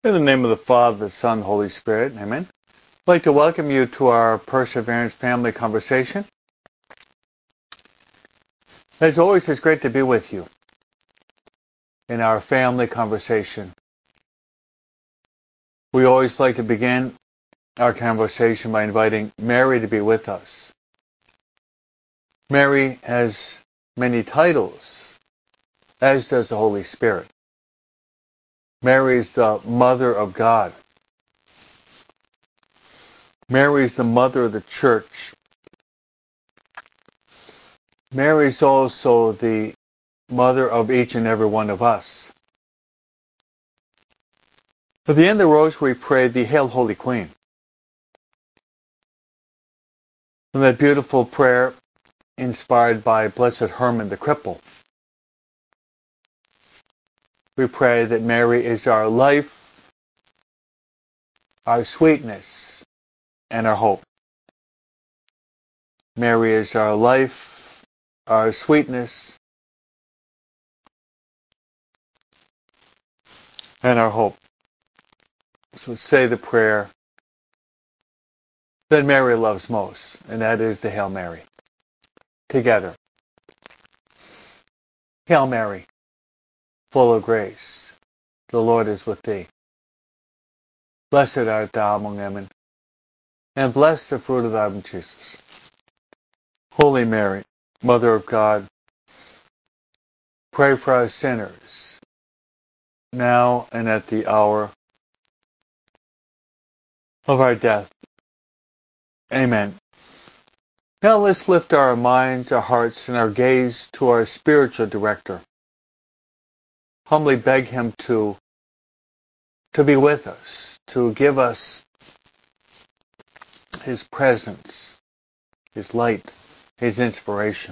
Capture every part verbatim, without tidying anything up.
In the name of the Father, the Son, Holy Spirit, amen. I'd like to welcome you to our Perseverance Family Conversation. As always, it's great to be with you in our family conversation. We always like to begin our conversation by inviting Mary to be with us. Mary has many titles, as does the Holy Spirit. Mary is the Mother of God. Mary is the Mother of the Church. Mary is also the Mother of each and every one of us. At the end of the Rosary, we pray the Hail, Holy Queen. And that beautiful prayer inspired by Blessed Herman the Cripple. We pray that Mary is our life, our sweetness, and our hope. Mary is our life, our sweetness, and our hope. So say the prayer that Mary loves most, and that is the Hail Mary. Together. Hail Mary, full of grace, the Lord is with thee. Blessed art thou among women, and blessed the fruit of thy womb, Jesus. Holy Mary, Mother of God, pray for us sinners, now and at the hour of our death. Amen. Now let's lift our minds, our hearts, and our gaze to our spiritual director. Humbly beg him to, to be with us, to give us his presence, his light, his inspiration.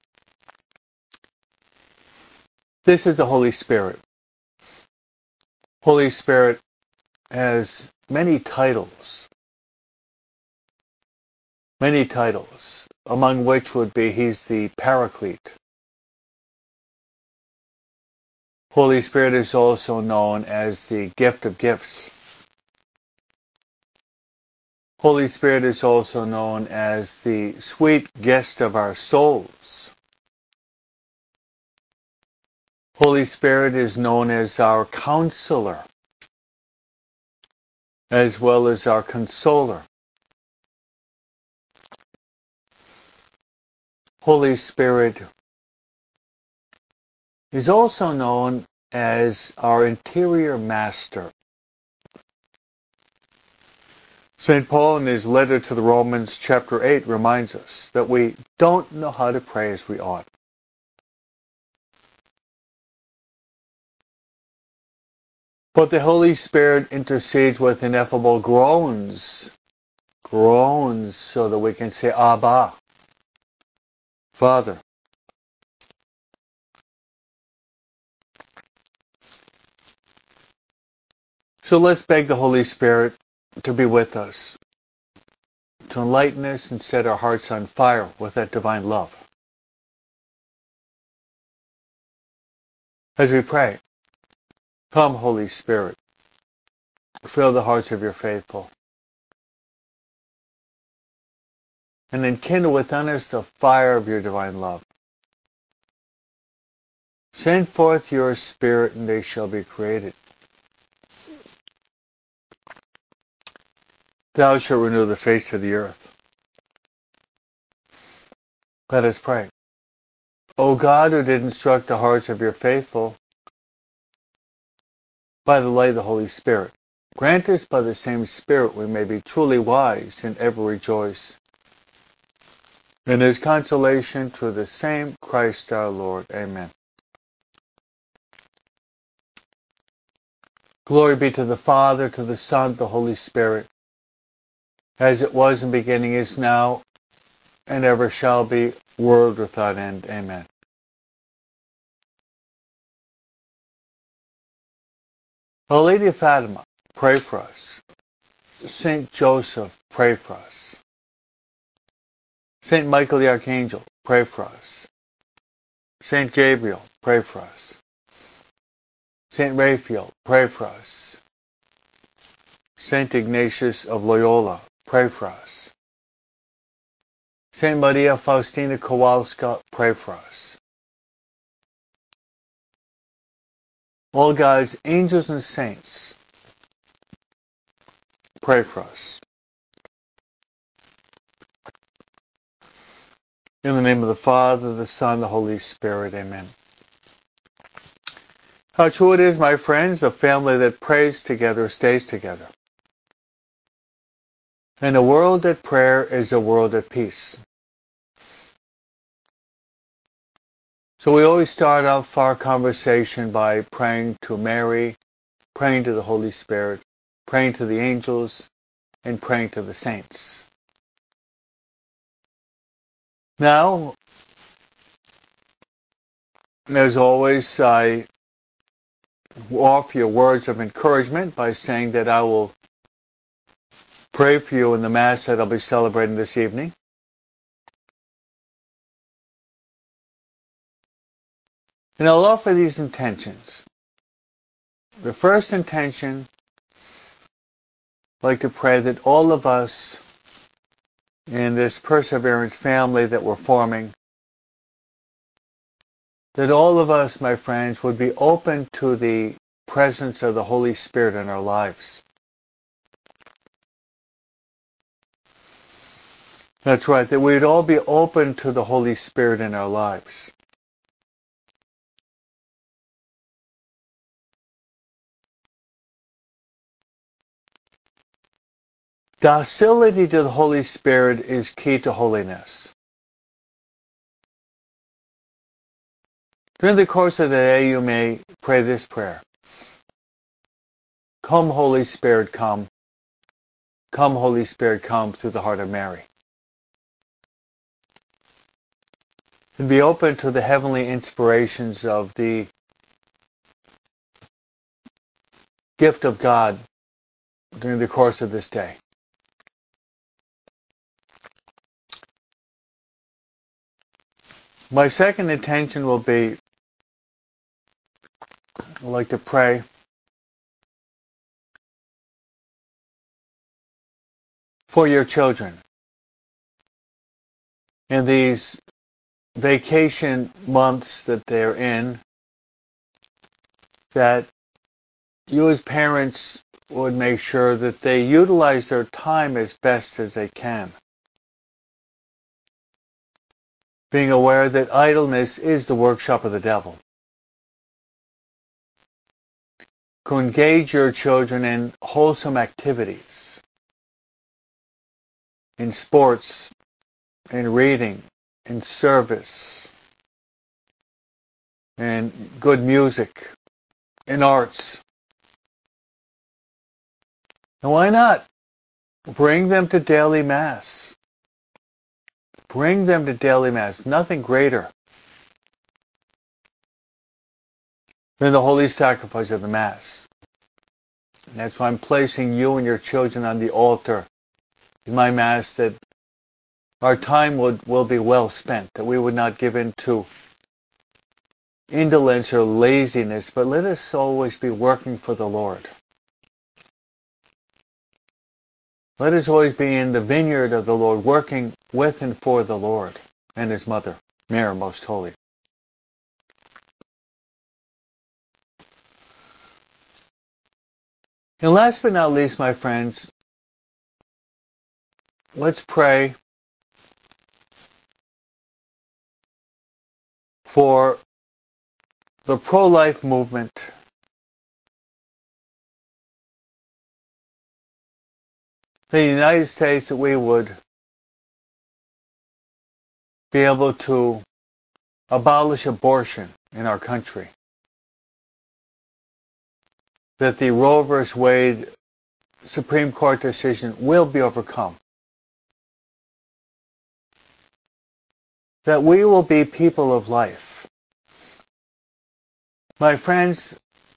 This is the Holy Spirit. Holy Spirit has many titles. Many titles, among which would be he's the Paraclete. Holy Spirit is also known as the gift of gifts. Holy Spirit is also known as the sweet guest of our souls. Holy Spirit is known as our counselor, as well as our consoler. Holy Spirit is also known as our interior master. Saint Paul in his letter to the Romans chapter eight reminds us that we don't know how to pray as we ought. But the Holy Spirit intercedes with ineffable groans, groans so that we can say, Abba, Father. So let's beg the Holy Spirit to be with us, to enlighten us and set our hearts on fire with that divine love. As we pray, come, Holy Spirit, fill the hearts of your faithful, and enkindle within us the fire of your divine love. Send forth your Spirit, and they shall be created. Thou shalt renew the face of the earth. Let us pray. O God, who did instruct the hearts of your faithful by the light of the Holy Spirit, grant us by the same Spirit we may be truly wise and ever rejoice in his consolation through the same Christ our Lord. Amen. Glory be to the Father, to the Son, to the Holy Spirit, as it was in the beginning, is now, and ever shall be, world without end. Amen. Our Lady of Fatima, pray for us. Saint Joseph, pray for us. Saint Michael the Archangel, pray for us. Saint Gabriel, pray for us. Saint Raphael, pray for us. Saint Ignatius of Loyola, pray for us. Saint Maria Faustina Kowalska, pray for us. All God's angels and saints, pray for us. In the name of the Father, the Son, the Holy Spirit, amen. How true it is, my friends, a family that prays together stays together. And a world at prayer is a world at peace. So we always start off our conversation by praying to Mary, praying to the Holy Spirit, praying to the angels, and praying to the saints. Now, as always, I offer you words of encouragement by saying that I will pray for you in the Mass that I'll be celebrating this evening. And I'll offer these intentions. The first intention, I'd like to pray that all of us in this Perseverance family that we're forming, that all of us, my friends, would be open to the presence of the Holy Spirit in our lives. That's right, that we'd all be open to the Holy Spirit in our lives. Docility to the Holy Spirit is key to holiness. During the course of the day, you may pray this prayer. Come, Holy Spirit, come. Come, Holy Spirit, come through the heart of Mary. And be open to the heavenly inspirations of the gift of God during the course of this day. My second intention will be, I'd like to pray for your children in these vacation months that they're in, that you as parents would make sure that they utilize their time as best as they can. Being aware that idleness is the workshop of the devil. To engage your children in wholesome activities, in sports, in reading, in service, in good music, in arts. And why not? Bring them to daily Mass. Bring them to daily Mass. Nothing greater than the holy sacrifice of the Mass. And that's why I'm placing you and your children on the altar in my Mass, that our time would, will be well spent, that we would not give in to indolence or laziness, but let us always be working for the Lord. Let us always be in the vineyard of the Lord, working with and for the Lord and His Mother, Mary Most Holy. And last but not least, my friends, let's pray for the pro-life movement, the United States, that we would be able to abolish abortion in our country, that the Roe versus Wade Supreme Court decision will be overcome, that we will be people of life. My friends,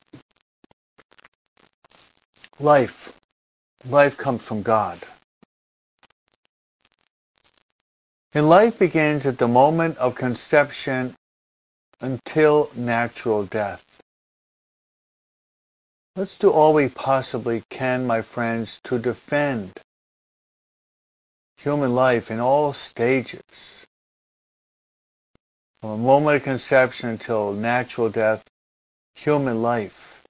life, life comes from God. And life begins at the moment of conception until natural death. Let's do all we possibly can, my friends, to defend human life in all stages. From a moment of conception until natural death, human life.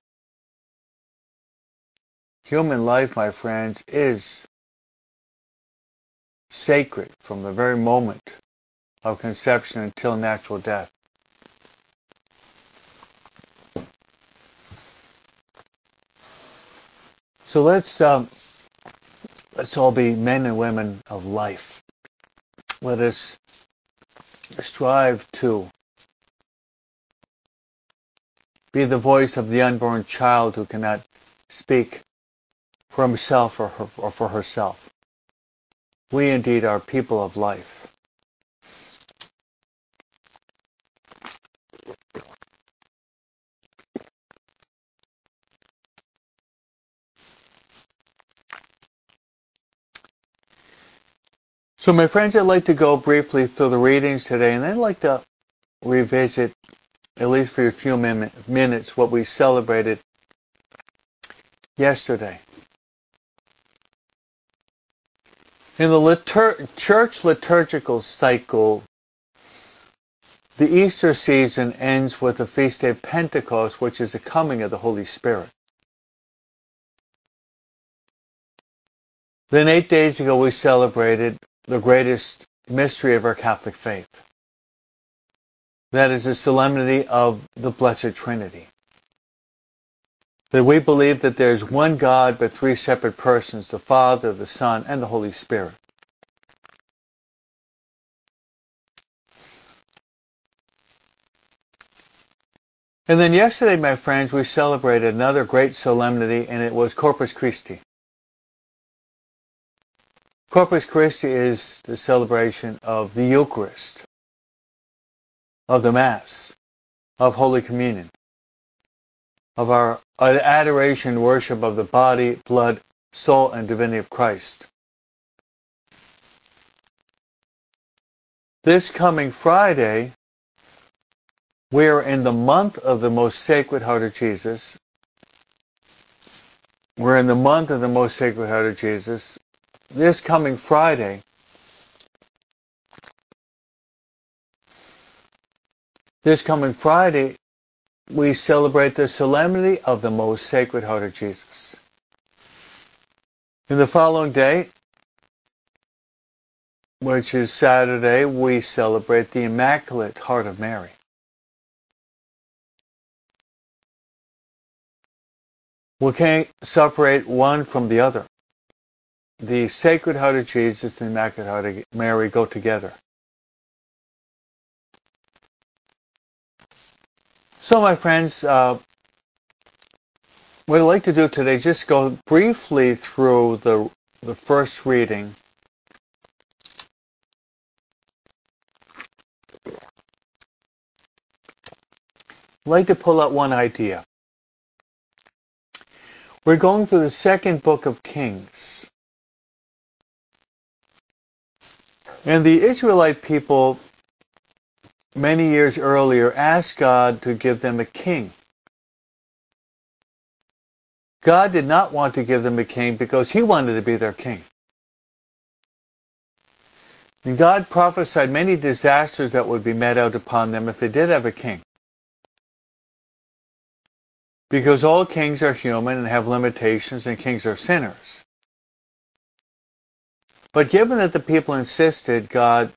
Human life, my friends, is sacred from the very moment of conception until natural death. So let's um, let's all be men and women of life. Let us strive to be the voice of the unborn child who cannot speak for himself or, her, or for herself. We indeed are people of life. So my friends, I'd like to go briefly through the readings today, and then I'd like to revisit, at least for a few min- minutes, what we celebrated yesterday. In the litur- church liturgical cycle, the Easter season ends with the feast day of Pentecost, which is the coming of the Holy Spirit. Then eight days ago we celebrated the greatest mystery of our Catholic faith. That is the solemnity of the Blessed Trinity. That we believe that there is one God but three separate persons, the Father, the Son, and the Holy Spirit. And then yesterday, my friends, we celebrated another great solemnity, and it was Corpus Christi. Corpus Christi is the celebration of the Eucharist, of the Mass, of Holy Communion, of our adoration and worship of the body, blood, soul, and divinity of Christ. This coming Friday, we are in the month of the Most Sacred Heart of Jesus. We're in the month of the Most Sacred Heart of Jesus. This coming Friday, this coming Friday, we celebrate the solemnity of the Most Sacred Heart of Jesus. In the following day, which is Saturday, we celebrate the Immaculate Heart of Mary. We can't separate one from the other. The Sacred Heart of Jesus and the Immaculate Heart of Mary go together. So, my friends, uh, what I'd like to do today is just go briefly through the the first reading. I'd like to pull out one idea. We're going through the second book of Kings. And the Israelite people, many years earlier, asked God to give them a king. God did not want to give them a king because he wanted to be their king. And God prophesied many disasters that would be met out upon them if they did have a king. Because all kings are human and have limitations, and kings are sinners. But given that the people insisted, God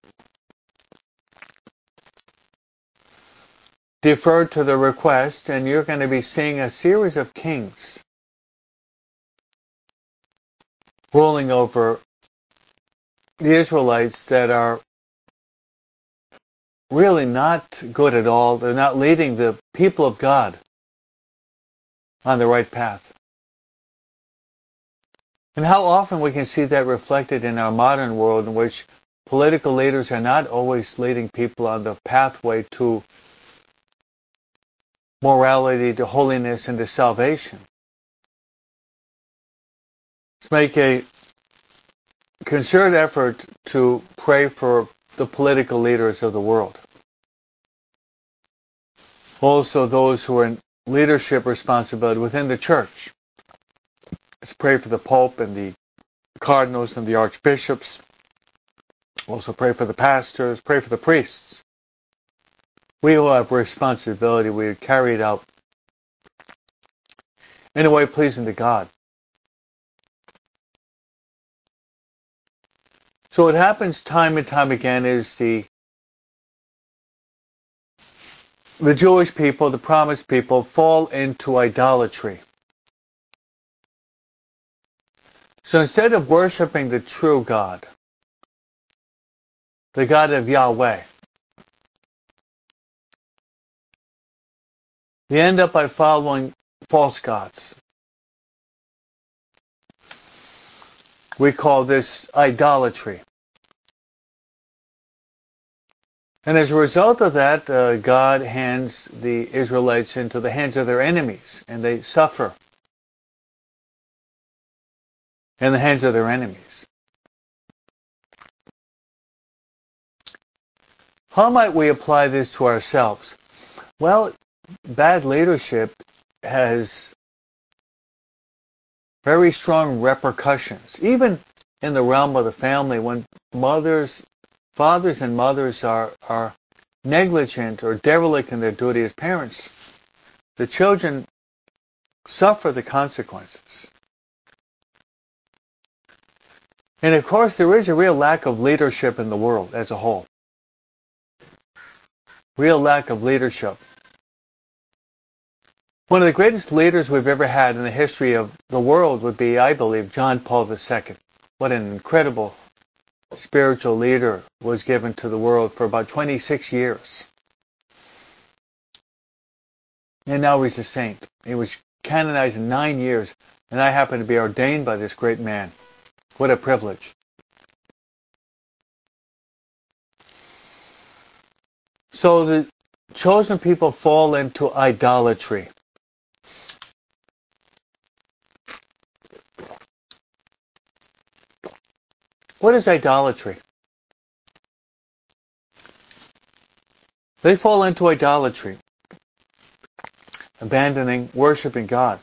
deferred to the request, and you're going to be seeing a series of kings ruling over the Israelites that are really not good at all. They're not leading the people of God on the right path. And how often we can see that reflected in our modern world, in which political leaders are not always leading people on the pathway to morality, to holiness, and to salvation. Let's make a concerted effort to pray for the political leaders of the world. Also those who are in leadership responsibility within the church. Let's pray for the Pope and the cardinals and the archbishops. Also pray for the pastors, pray for the priests. We all have responsibility. We carry it out in a way pleasing to God. So what happens time and time again is the the Jewish people, the promised people, fall into idolatry. So instead of worshiping the true God, the God of Yahweh, they end up by following false gods. We call this idolatry. And as a result of that, uh, God hands the Israelites into the hands of their enemies, and they suffer in the hands of their enemies. How might we apply this to ourselves? Well, bad leadership has very strong repercussions, even in the realm of the family. When mothers, fathers and mothers are, are negligent or derelict in their duty as parents, the children suffer the consequences. And of course, there is a real lack of leadership in the world as a whole. Real lack of leadership. One of the greatest leaders we've ever had in the history of the world would be, I believe, John Paul the Second. What an incredible spiritual leader was given to the world for about twenty-six years. And now he's a saint. He was canonized in nine years, and I happen to be ordained by this great man. What a privilege. So the chosen people fall into idolatry. What is idolatry? They fall into idolatry, abandoning, worshiping God.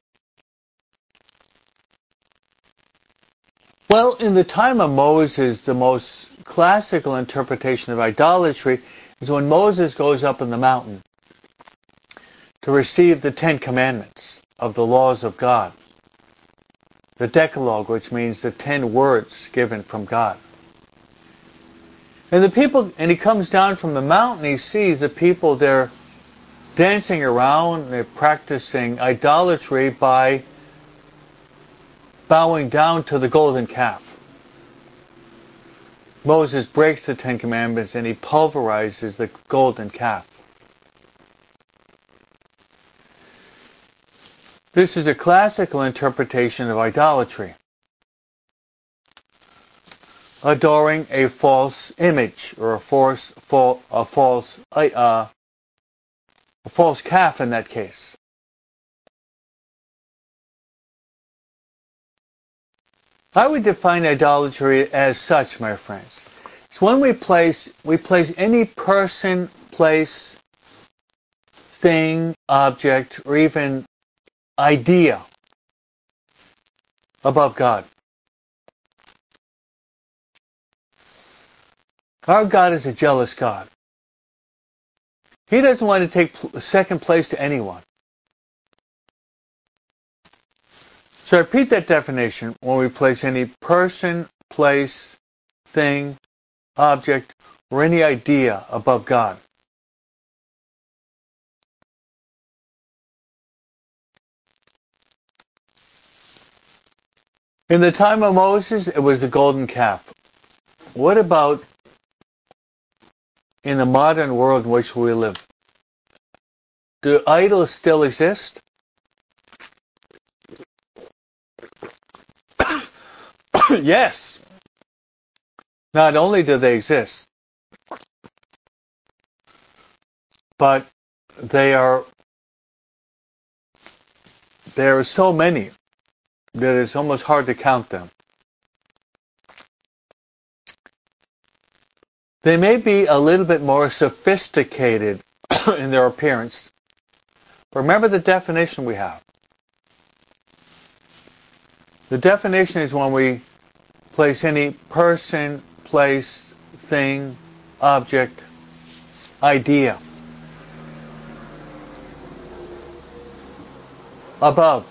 Well, in the time of Moses, the most classical interpretation of idolatry is when Moses goes up in the mountain to receive the Ten Commandments of the laws of God. The Decalogue, which means the ten words given from God. And the people, and he comes down from the mountain, he sees the people, they're dancing around, they're practicing idolatry by bowing down to the golden calf. Moses breaks the Ten Commandments and he pulverizes the golden calf. This is a classical interpretation of idolatry. Adoring a false image or a false, a false, uh, a false calf in that case. I would define idolatry as such, my friends. It's when we place we place any person, place, thing, object, or even idea above God. Our God is a jealous God. He doesn't want to take second place to anyone. So I repeat that definition: when we place any person, place, thing, object, or any idea above God. In the time of Moses, it was the golden calf. What about in the modern world in which we live? Do idols still exist? Yes. Not only do they exist, but they are there are so many that it's almost hard to count them. They may be a little bit more sophisticated in their appearance, Remember the definition we have. The definition is when we place any person, place, thing, object, idea above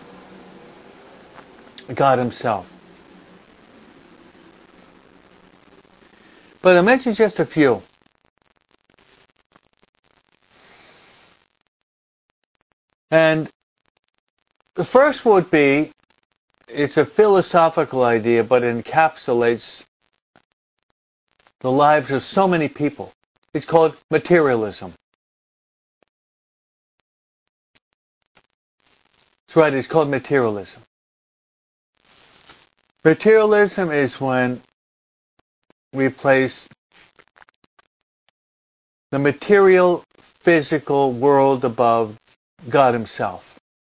God Himself. But I'll mention just a few. And the first would be, it's a philosophical idea, but it encapsulates the lives of so many people. It's called materialism. That's right, it's called materialism. Materialism is when we place the material, physical world above God Himself.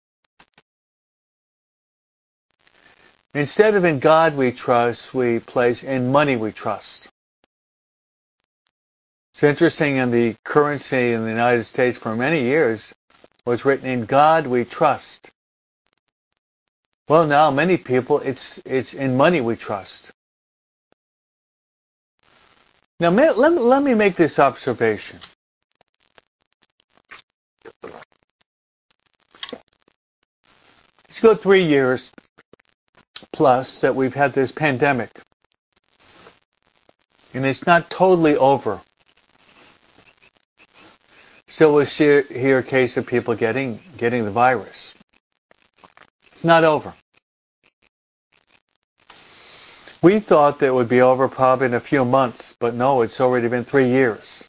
Instead of in God we trust, we place in money we trust. It's interesting, in the currency in the United States for many years was written, in God we trust. Well, now many people, it's it's in money we trust. Now let, let me make this observation. Let's go three years plus that we've had this pandemic. And it's not totally over. Still we hear a case of people getting getting the virus. It's not over. We thought that it would be over probably in a few months, but no, it's already been three years.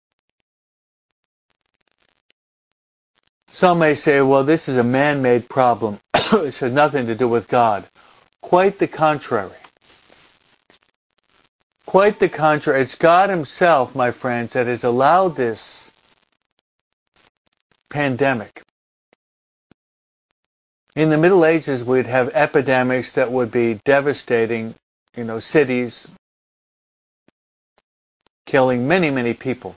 Some may say, well, this is a man-made problem. This has nothing to do with God. Quite the contrary. Quite the contrary. It's God Himself, my friends, that has allowed this pandemic. In the Middle Ages, we'd have epidemics that would be devastating, you know, cities, killing many, many people.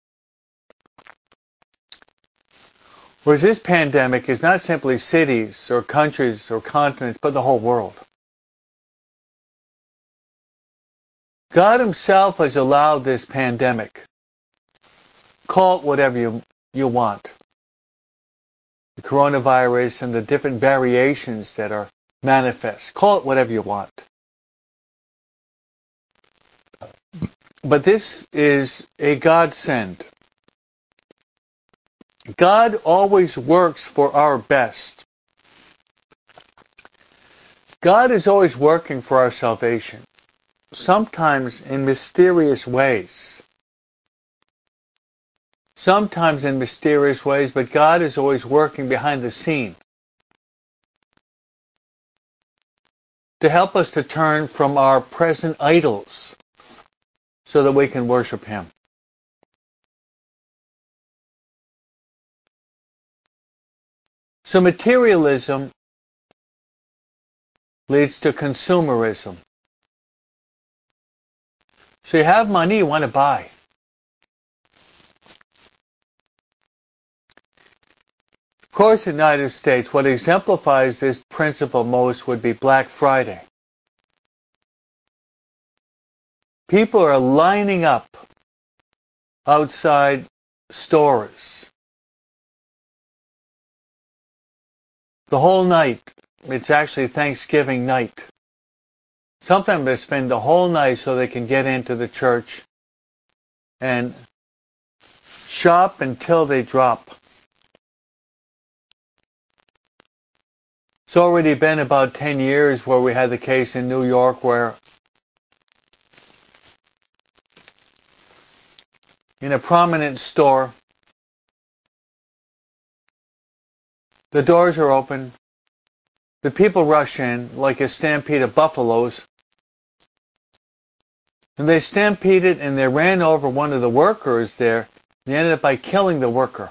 Whereas this pandemic is not simply cities or countries or continents, but the whole world. God Himself has allowed this pandemic. Call it whatever you, you want. The coronavirus and the different variations that are manifest. Call it whatever you want. But this is a godsend. God always works for our best. God is always working for our salvation, sometimes in mysterious ways. Sometimes in mysterious ways, but God is always working behind the scene to help us to turn from our present idols so that we can worship Him. So materialism leads to consumerism. So you have money, you want to buy. Of course, in the United States, what exemplifies this principle most would be Black Friday. People are lining up outside stores the whole night. It's actually Thanksgiving night. Sometimes they spend the whole night so they can get into the church and shop until they drop. It's already been about ten years where we had the case in New York where in a prominent store, the doors are open, the people rush in like a stampede of buffaloes, and they stampeded and they ran over one of the workers there. They ended up by killing the worker.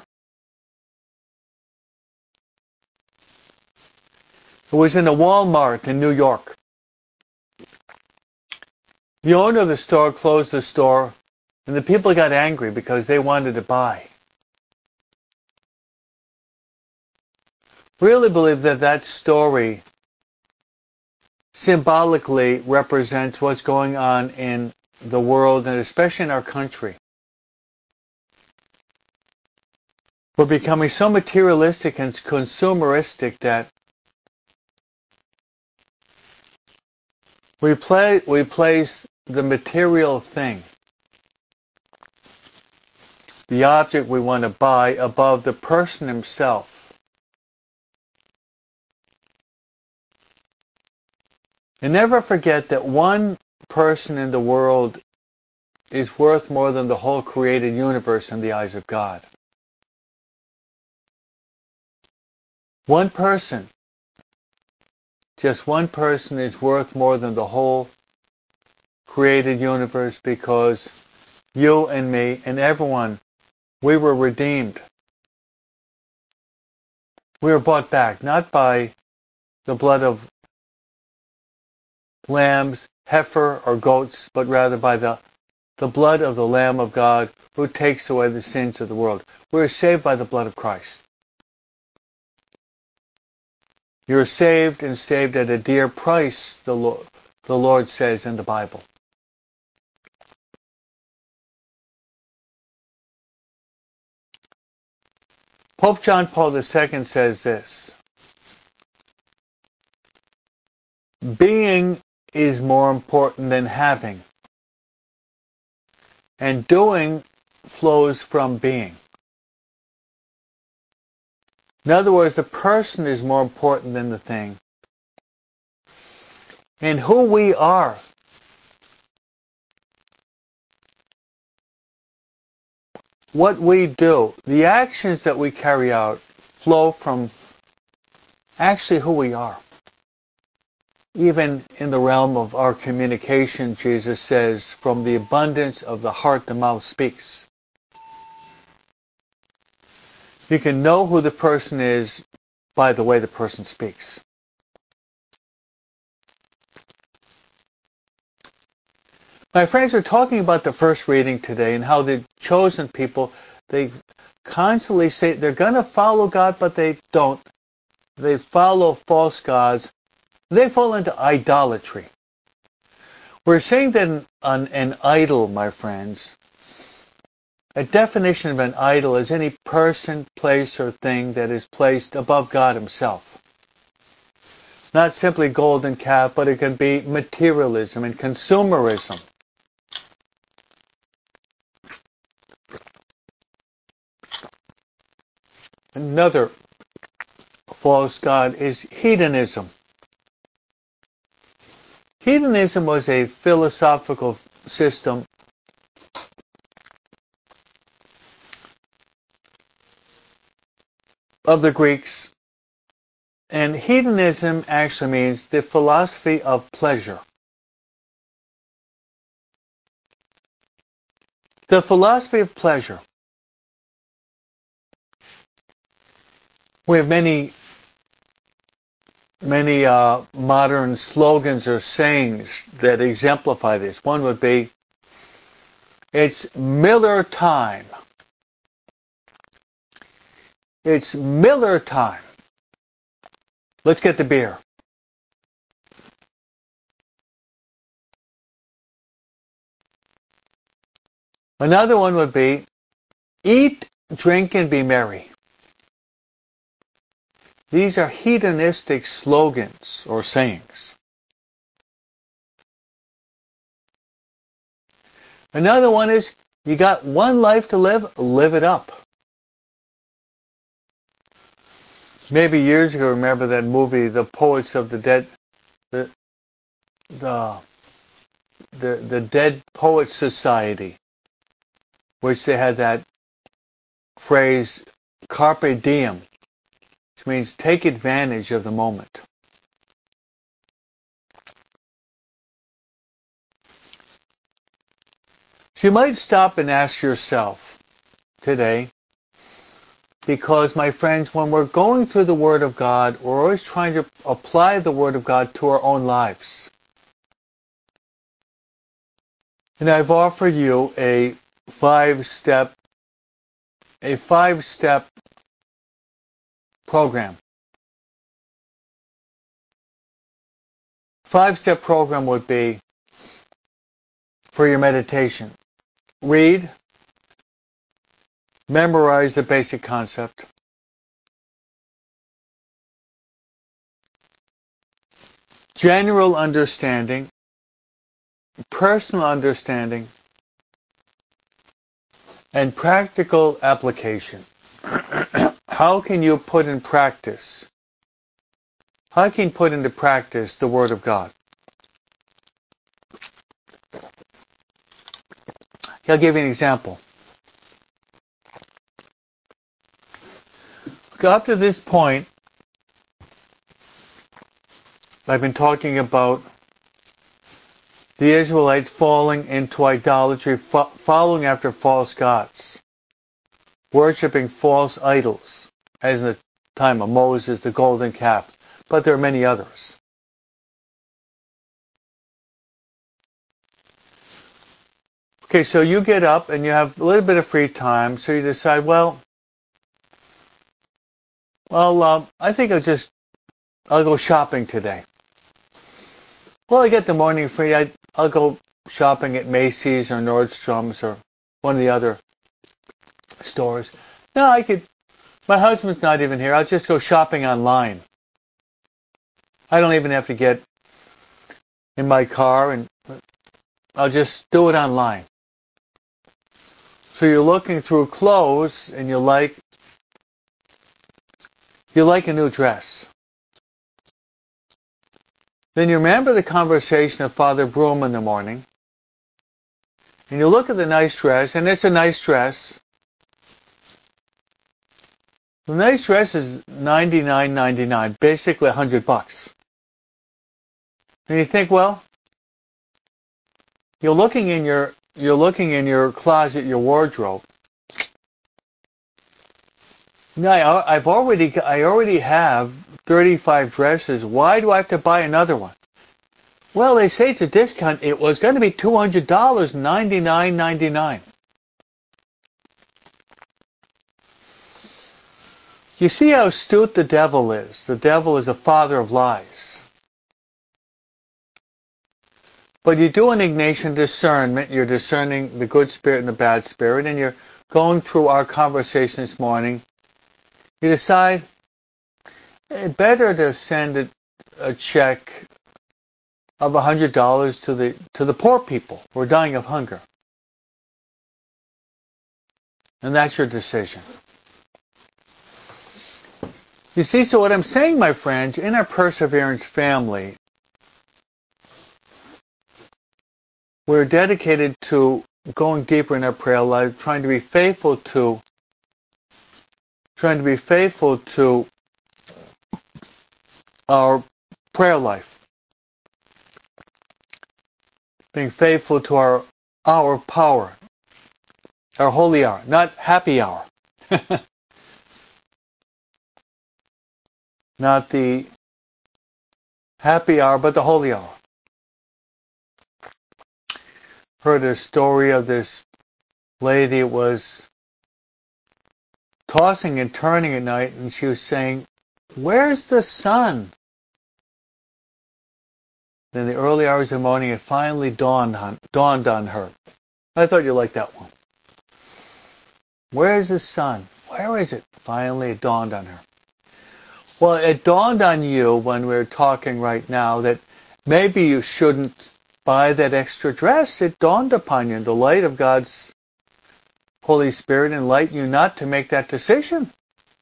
It was in a Walmart in New York. The owner of the store closed the store, and the people got angry because they wanted to buy. really believe that that story symbolically represents what's going on in the world and especially in our country. We're becoming so materialistic and consumeristic that we play, we place the material thing, the object we want to buy, above the person himself. And never forget that one person in the world is worth more than the whole created universe in the eyes of God. One person, just one person is worth more than the whole created universe, because you and me and everyone, we were redeemed. We were bought back, not by the blood of lambs, heifer, or goats, but rather by the, the blood of the Lamb of God who takes away the sins of the world. We are saved by the blood of Christ. You're saved and saved at a dear price, the Lord, the Lord says in the Bible. Pope John Paul the Second says this: being is more important than having, and doing flows from being. In other words, the person is more important than the thing. And who we are, what we do, the actions that we carry out flow from actually who we are. Even in the realm of our communication, Jesus says, from the abundance of the heart the mouth speaks. You can know who the person is by the way the person speaks. My friends, are talking about the first reading today and how the chosen people, they constantly say they're going to follow God, but they don't. They follow false gods. They fall into idolatry. We're saying that an, an, an idol, my friends, a definition of an idol is any person, place, or thing that is placed above God himself. Not simply golden calf, but it can be materialism and consumerism. Another false god is hedonism. Hedonism was a philosophical system of the Greeks, and hedonism actually means the philosophy of pleasure. The philosophy of pleasure. We have many, many uh, modern slogans or sayings that exemplify this. One would be, it's Miller time. It's Miller time. Let's get the beer. Another one would be, eat, drink, and be merry. These are hedonistic slogans or sayings. Another one is, you got one life to live, live it up. Maybe years ago, remember that movie, The Poets of the Dead, the the the, the Dead Poets Society, which they had that phrase, carpe diem, which means take advantage of the moment. So you might stop and ask yourself today, because, my friends, when we're going through the Word of God, we're always trying to apply the Word of God to our own lives. And I've offered you a five-step, a five-step program five-step program would be for your meditation. Read, memorize the basic concept, general understanding, personal understanding, and practical application. How can you put in practice? How can you put into practice the Word of God? I'll give you an example. Up to this point, I've been talking about the Israelites falling into idolatry, fo- following after false gods, worshipping false idols, as in the time of Moses, the golden calf, but there are many others. Okay, so you get up and you have a little bit of free time, so you decide, well, well, uh, I think I'll just, I'll go shopping today. Well, I get the morning free, I, I'll go shopping at Macy's or Nordstrom's or one of the other stores. No, I could, my husband's not even here, I'll just go shopping online. I don't even have to get in my car, and I'll just do it online. So you're looking through clothes and you like, you like a new dress. Then you remember the conversation of Father Broom in the morning, and you look at the nice dress, and it's a nice dress. The nice dress is ninety-nine ninety-nine, basically a hundred bucks. And you think, well, you're looking in your you're looking in your closet, your wardrobe. Now, I've already I already have thirty-five dresses. Why do I have to buy another one? Well, they say it's a discount. It was going to be two hundred dollars, ninety-nine ninety-nine. You see how astute the devil is. The devil is the father of lies. But you do an Ignatian discernment. You're discerning the good spirit and the bad spirit, and you're going through our conversation this morning. You decide it's better to send a, a check of one hundred dollars to the to the poor people who are dying of hunger. And that's your decision. You see, so what I'm saying, my friends, in our Perseverance family, we're dedicated to going deeper in our prayer life, trying to be faithful to, trying to be faithful to our prayer life, being faithful to our our power, our holy hour, not happy hour, not the happy hour, but the holy hour. Heard a story of this lady was tossing and turning at night, and she was saying, "Where's the sun?" In the early hours of the morning, it finally dawned on, dawned on her. I thought you liked that one. Where's the sun? Where is it? Finally, it dawned on her. Well, it dawned on you when we're talking right now that maybe you shouldn't buy that extra dress. It dawned upon you in the light of God's Holy Spirit enlightened you not to make that decision.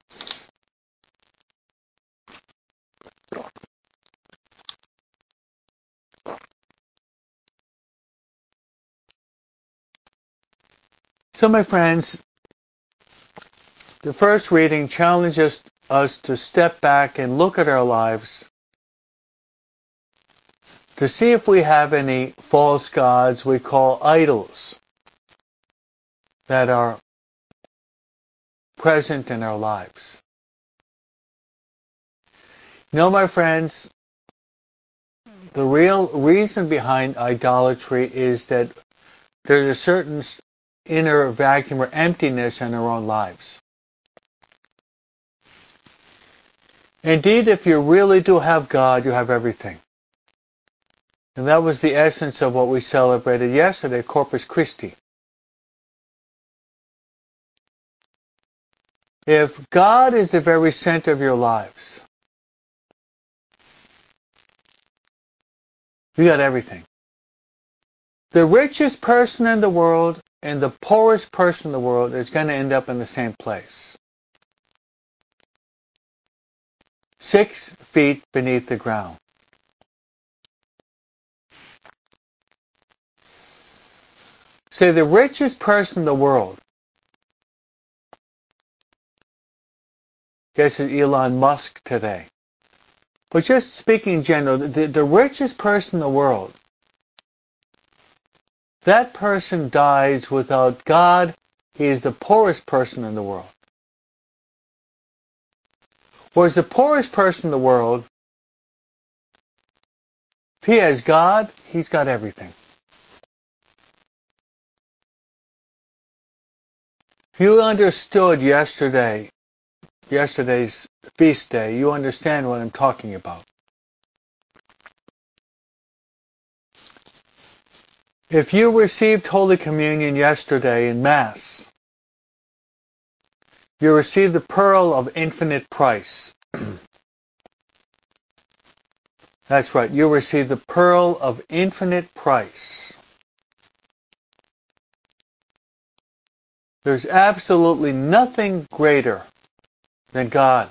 So, my friends, the first reading challenges us to step back and look at our lives to see if we have any false gods we call idols that are present in our lives. You know, my friends, the real reason behind idolatry is that there's a certain inner vacuum or emptiness in our own lives. Indeed, if you really do have God, you have everything. And that was the essence of what we celebrated yesterday, Corpus Christi. If God is the very center of your lives, you got everything. The richest person in the world and the poorest person in the world is going to end up in the same place. Six feet beneath the ground. Say the richest person in the world, guess it's Elon Musk today. But just speaking in general, the, the richest person in the world, that person dies without God. He is the poorest person in the world. Whereas the poorest person in the world, if he has God, he's got everything. If you understood yesterday, yesterday's feast day, you understand what I'm talking about. If you received Holy Communion yesterday in Mass, you received the pearl of infinite price. That's right, you received the pearl of infinite price. There's absolutely nothing greater than God.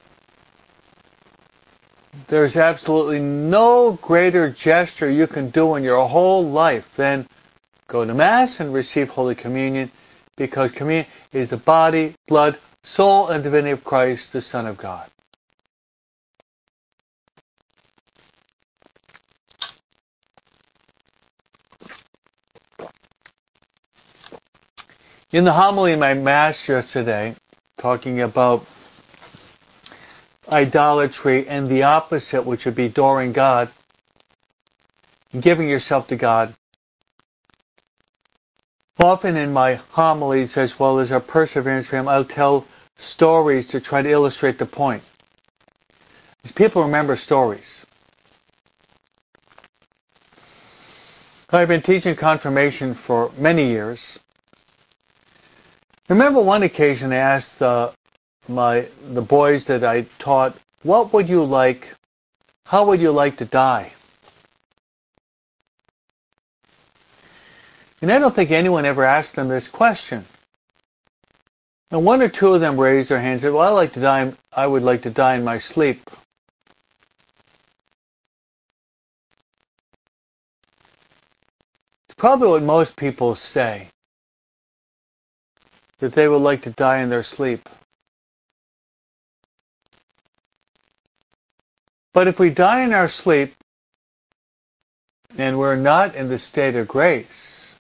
There's absolutely no greater gesture you can do in your whole life than go to Mass and receive Holy Communion, because communion is the body, blood, soul, and divinity of Christ, the Son of God. In the homily in my Mass yesterday, talking about idolatry and the opposite, which would be adoring God, and giving yourself to God, often in my homilies, as well as our perseverance for Him, I'll tell stories to try to illustrate the point. Because people remember stories. I've been teaching confirmation for many years. Remember one occasion I asked uh, my the boys that I taught, what would you like, how would you like to die? And I don't think anyone ever asked them this question. And one or two of them raised their hands and said, well, I like to die, I would like to die in my sleep. It's probably what most people say, that they would like to die in their sleep. But if we die in our sleep, and we're not in the state of grace,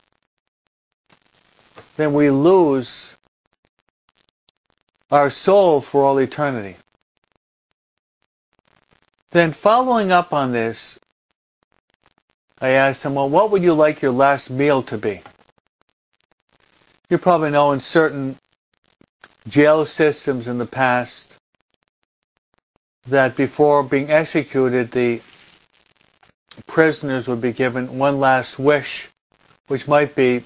then we lose our soul for all eternity. Then following up on this, I asked them, well, what would you like your last meal to be? You probably know in certain jail systems in the past that before being executed, the prisoners would be given one last wish, which might be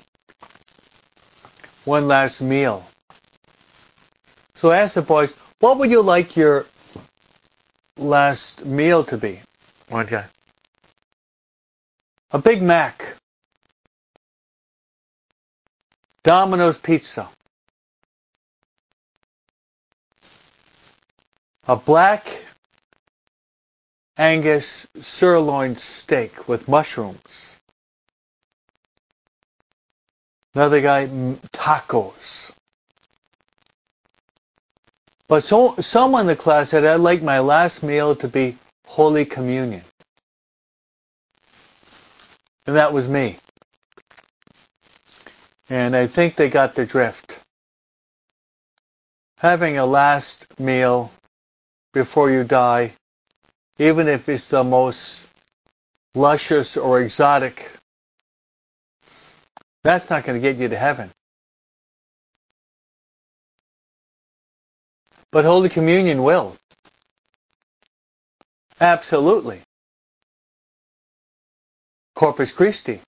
one last meal. So I asked the boys, what would you like your last meal to be? One guy. A Big Mac. Domino's Pizza. A black Angus sirloin steak with mushrooms. Another guy, tacos. But so, someone in the class said, I'd like my last meal to be Holy Communion. And that was me. And I think they got the drift. Having a last meal before you die, even if it's the most luscious or exotic, that's not going to get you to heaven. But Holy Communion will. Absolutely. Corpus Christi.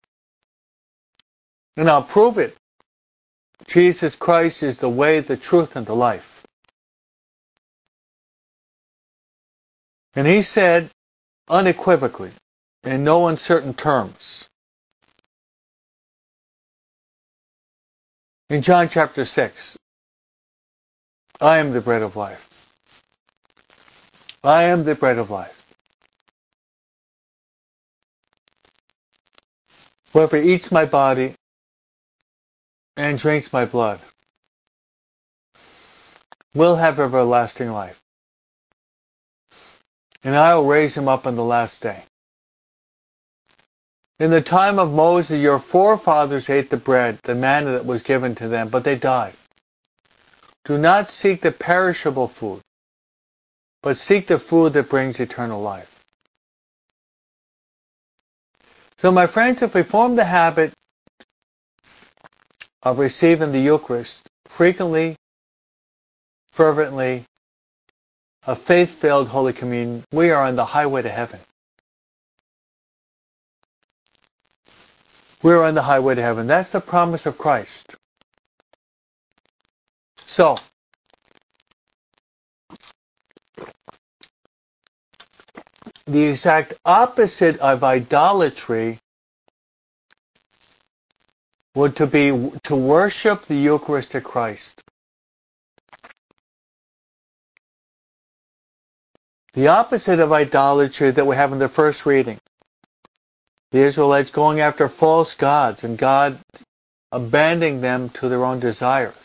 And I'll prove it. Jesus Christ is the way, the truth, and the life. And he said unequivocally, in no uncertain terms, in John chapter six, I am the bread of life. I am the bread of life. Whoever eats my body and drinks my blood will have everlasting life. And I will raise him up on the last day. In the time of Moses, your forefathers ate the bread, the manna that was given to them, but they died. Do not seek the perishable food, but seek the food that brings eternal life. So my friends, if we form the habit of receiving the Eucharist frequently, fervently, a faith-filled Holy Communion, we are on the highway to heaven. We're on the highway to heaven. That's the promise of Christ. So, the exact opposite of idolatry would to be to worship the Eucharistic Christ. The opposite of idolatry that we have in the first reading, the Israelites going after false gods and God abandoning them to their own desires,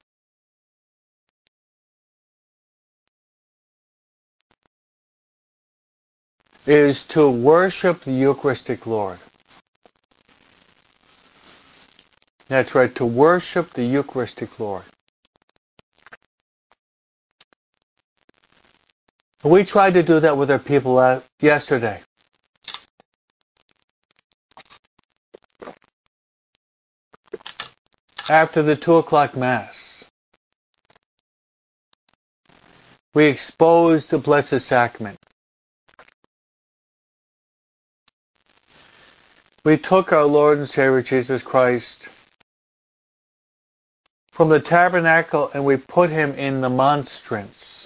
is to worship the Eucharistic Lord. That's right, to worship the Eucharistic Lord. We tried to do that with our people yesterday. After the two o'clock Mass, we exposed the Blessed Sacrament. We took our Lord and Savior Jesus Christ from the tabernacle and we put him in the monstrance.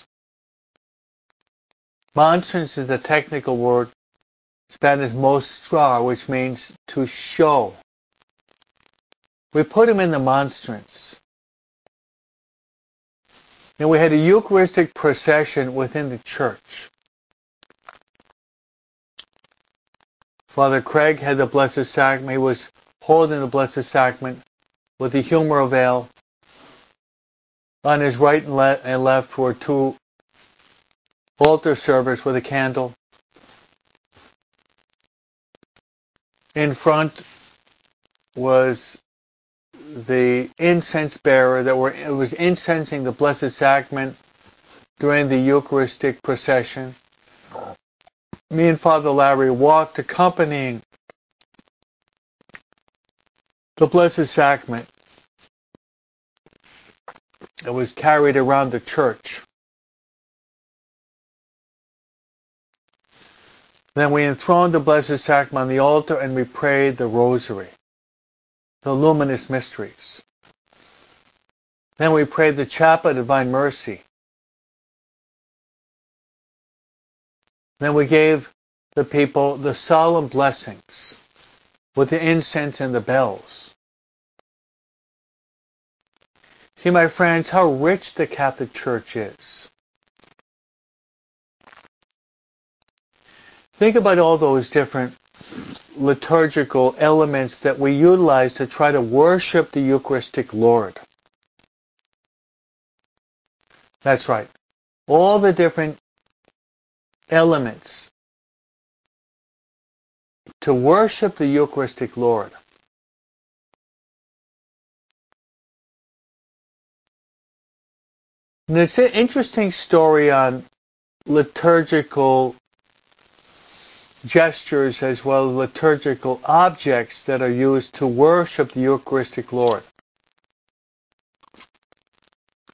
Monstrance is a technical word, Spanish mostrar, which means to show. We put him in the monstrance. And we had a Eucharistic procession within the church. Father Craig had the Blessed Sacrament. He was holding the Blessed Sacrament with the humeral veil. On his right and, le- and left were two altar servers with a candle. In front was the incense bearer that were it was incensing the Blessed Sacrament during the Eucharistic procession. Me and Father Larry walked accompanying the Blessed Sacrament that was carried around the church. Then we enthroned the Blessed Sacrament on the altar and we prayed the Rosary, the luminous mysteries. Then we prayed the Chaplet of Divine Mercy. Then we gave the people the solemn blessings with the incense and the bells. See, my friends, how rich the Catholic Church is. Think about all those different liturgical elements that we utilize to try to worship the Eucharistic Lord. That's right. All the different elements to worship the Eucharistic Lord. And it's an interesting story on liturgical gestures as well as liturgical objects that are used to worship the Eucharistic Lord.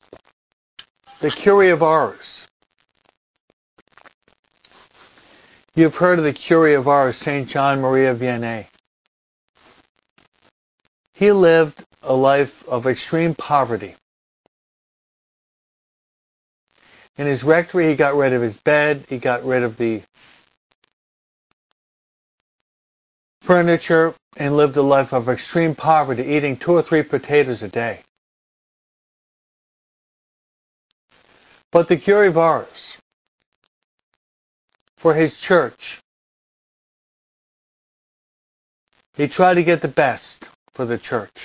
The Kyrie of Ars. You've heard of the Curé of Ars, Saint John Maria Vianney. He lived a life of extreme poverty. In his rectory, he got rid of his bed, he got rid of the furniture, and lived a life of extreme poverty, eating two or three potatoes a day. But the Curé of Ars, for his church, he tried to get the best for the church.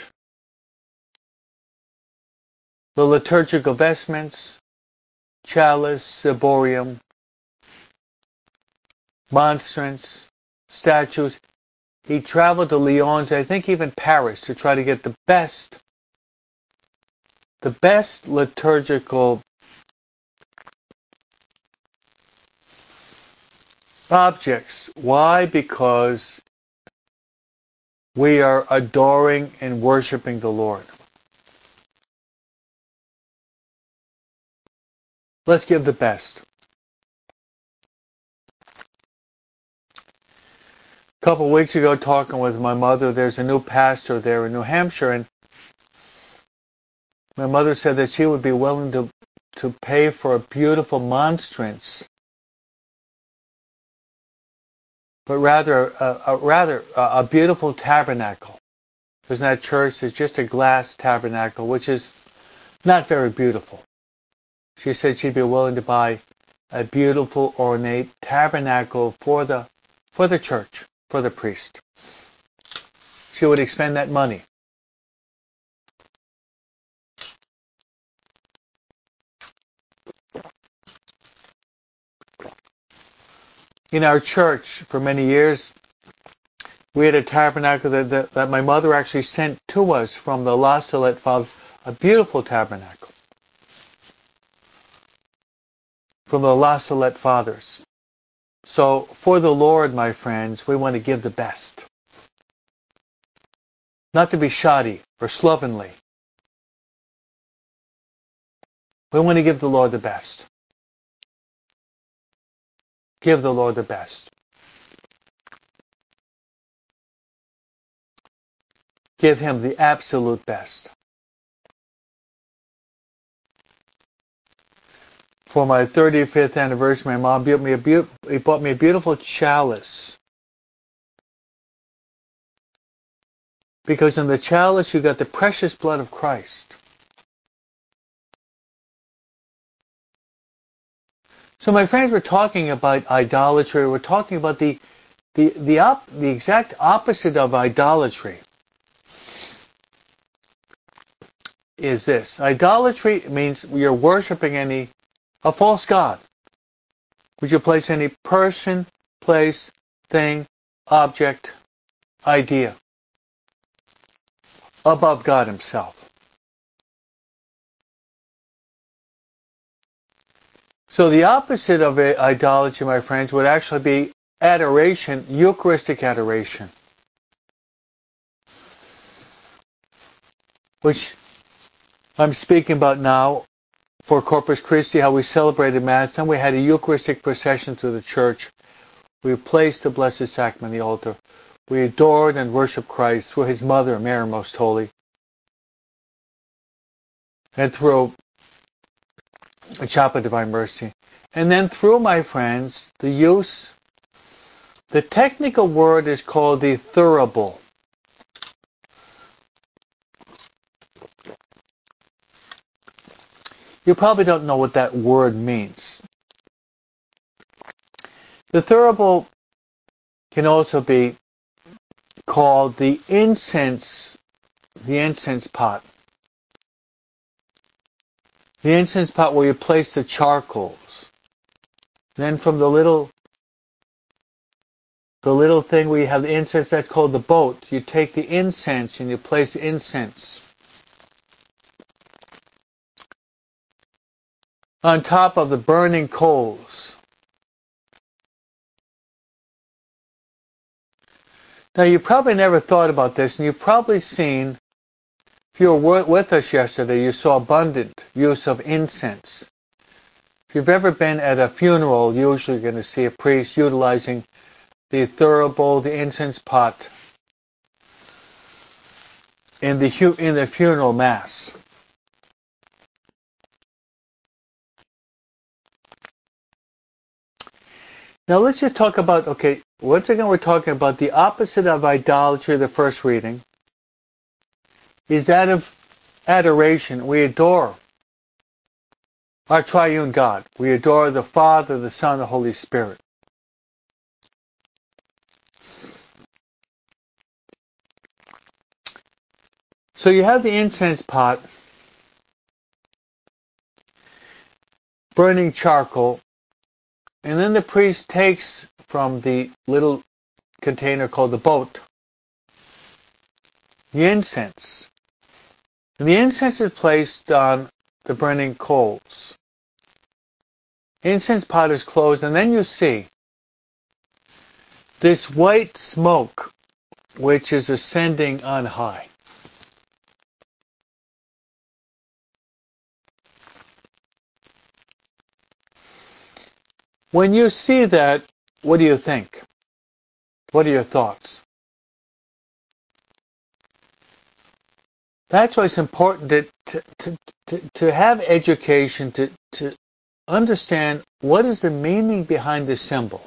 The liturgical vestments, chalice, ciborium, monstrance, statues. He traveled to Lyons, I think even Paris, to try to get the best, the best liturgical objects. Why? Because we are adoring and worshiping the Lord. Let's give the best. A couple of weeks ago, talking with my mother, there's a new pastor there in New Hampshire, and my mother said that she would be willing to, to pay for a beautiful monstrance, but rather a, a rather a, a beautiful tabernacle. Because in that church, there's just a glass tabernacle, which is not very beautiful. She said she'd be willing to buy a beautiful, ornate tabernacle for the for the church, for the priest. She would expend that money. In our church, for many years, we had a tabernacle that, that, that my mother actually sent to us from the La Salette Fathers, a beautiful tabernacle from the La Salette Fathers. So, for the Lord, my friends, we want to give the best. Not to be shoddy or slovenly. We want to give the Lord the best. Give the Lord the best. Give Him the absolute best. For my thirty-fifth anniversary, my mom bought me a, be- he bought me a beautiful chalice. Because in the chalice you got the precious blood of Christ. So my friends, we're talking about idolatry. We're talking about the the the, op, the exact opposite of idolatry. Is this. Idolatry means you're worshiping any a false god. Would you place any person, place, thing, object, idea above God Himself? So the opposite of idolatry, my friends, would actually be adoration, Eucharistic adoration, which I'm speaking about now for Corpus Christi, how we celebrated Mass. Then we had a Eucharistic procession to the church. We placed the Blessed Sacrament on the altar. We adored and worshiped Christ through His Mother, Mary Most Holy, and through a Chapel of Divine Mercy. And then through, my friends, the use, the technical word is called the thurible. You probably don't know what that word means. The thurible can also be called the incense, the incense pot. The incense pot where you place the charcoals. Then from the little, the little thing where you have the incense, that's called the boat. You take the incense and you place incense on top of the burning coals. Now, you probably never thought about this, and you've probably seen, if you were with us yesterday, you saw abundant use of incense. If you've ever been at a funeral, usually you're going to see a priest utilizing the thurible, the incense pot, in the hu- in the funeral mass. Now let's just talk about, okay, once again we're talking about the opposite of idolatry, the first reading, is that of adoration. We adore our triune God. We adore the Father, the Son, the Holy Spirit. So you have the incense pot, burning charcoal, and then the priest takes from the little container called the boat the incense. And the incense is placed on the burning coals. Incense pot is closed, and then you see this white smoke which is ascending on high. When you see that, what do you think? What are your thoughts? That's why it's important to, to, to, to have education, to, to understand what is the meaning behind the symbol.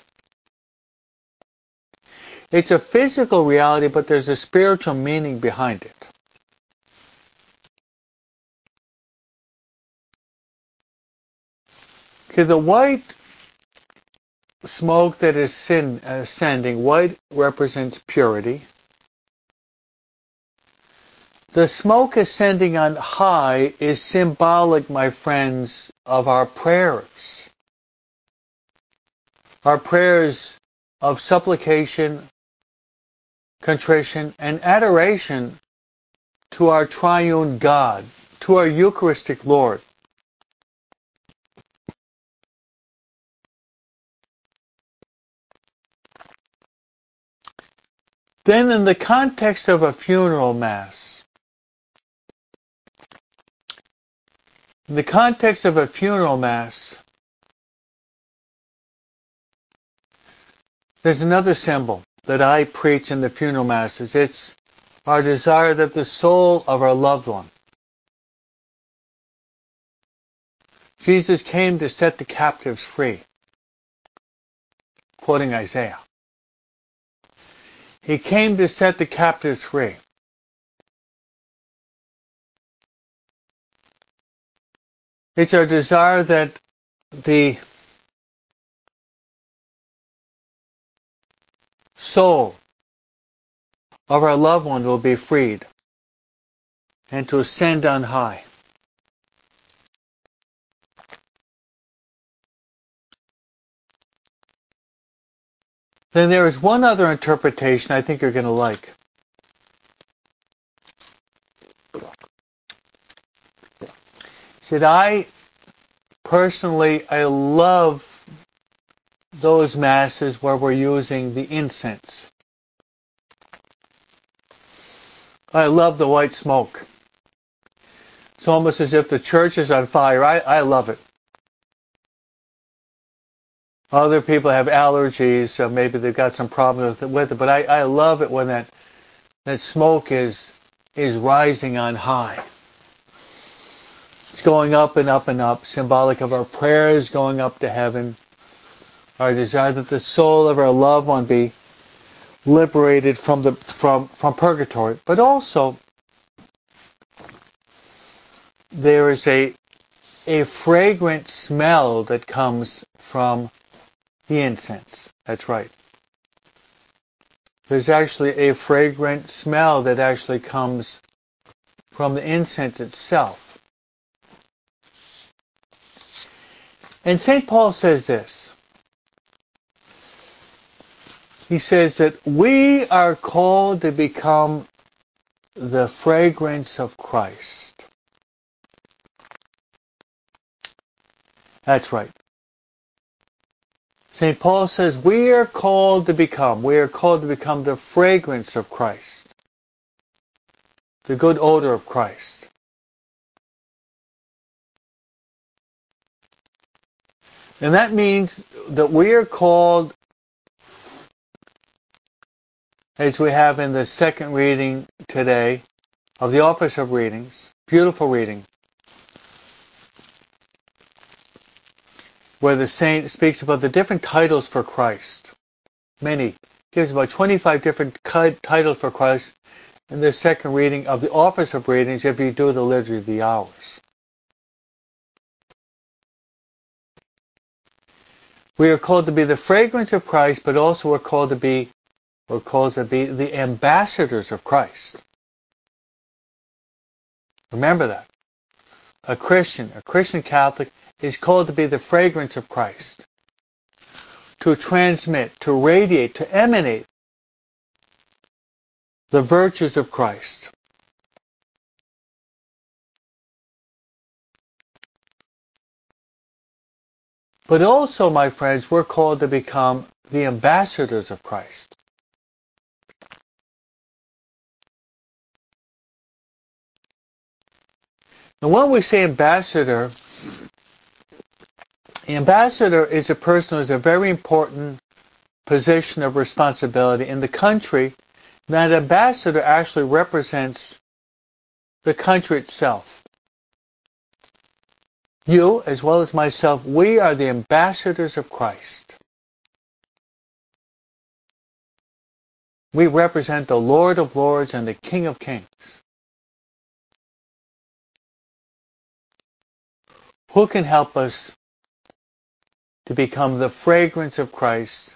It's a physical reality, but there's a spiritual meaning behind it. Okay, the white smoke that is sin, ascending, white represents purity. The smoke ascending on high is symbolic, my friends, of our prayers. Our prayers of supplication, contrition, and adoration to our triune God, to our Eucharistic Lord. Then in the context of a funeral mass, in the context of a funeral mass, there's another symbol that I preach in the funeral masses. It's our desire that the soul of our loved one. Jesus came to set the captives free, quoting Isaiah. He came to set the captives free. It's our desire that the soul of our loved one will be freed and to ascend on high. Then there is one other interpretation I think you're going to like. Said I personally, I love those masses where we're using the incense. I love the white smoke. It's almost as if the church is on fire. I, I love it. Other people have allergies, so maybe they've got some problem with it, with it but I, I love it when that, that smoke is, is rising on high. It's going up and up and up, symbolic of our prayers going up to heaven, our desire that the soul of our loved one be liberated from the from from purgatory. But also, there is a a fragrant smell that comes from the incense. That's right. There's actually a fragrant smell that actually comes from the incense itself. And Saint Paul says this. He says that we are called to become the fragrance of Christ. That's right. Saint Paul says we are called to become, we are called to become the fragrance of Christ. The good odor of Christ. And that means that we are called, as we have in the second reading today of the Office of Readings, beautiful reading, where the saint speaks about the different titles for Christ. Many. Gives about twenty-five different titles for Christ in the second reading of the Office of Readings if you do the Liturgy of the Hours. We are called to be the fragrance of Christ, but also we're called to be, we're called to be the ambassadors of Christ. Remember that. A Christian, a Christian Catholic, is called to be the fragrance of Christ. To transmit, to radiate, to emanate the virtues of Christ. But also, my friends, we're called to become the ambassadors of Christ. And when we say ambassador, the ambassador is a person who has a very important position of responsibility in the country. That ambassador actually represents the country itself. You, as well as myself, we are the ambassadors of Christ. We represent the Lord of Lords and the King of Kings, who can help us to become the fragrance of Christ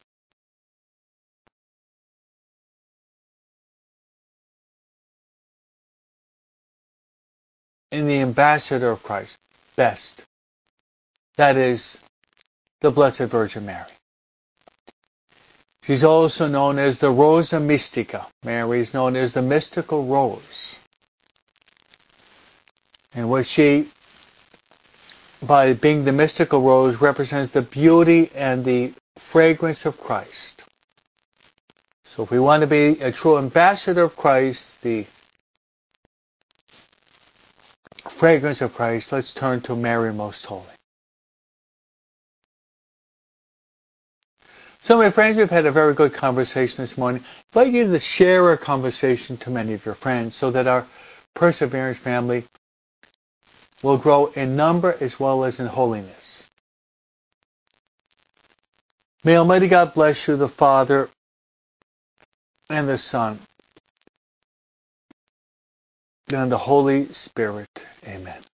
and the ambassador of Christ best. That is the Blessed Virgin Mary. She's also known as the Rosa Mystica. Mary is known as the mystical rose. And what she, by being the mystical rose, represents the beauty and the fragrance of Christ. So if we want to be a true ambassador of Christ, the fragrance of Christ, let's turn to Mary Most Holy. So my friends, we've had a very good conversation this morning. I'd like you to share our conversation to many of your friends so that our Perseverance family will grow in number as well as in holiness. May Almighty God bless you, the Father and the Son and the Holy Spirit. Amen.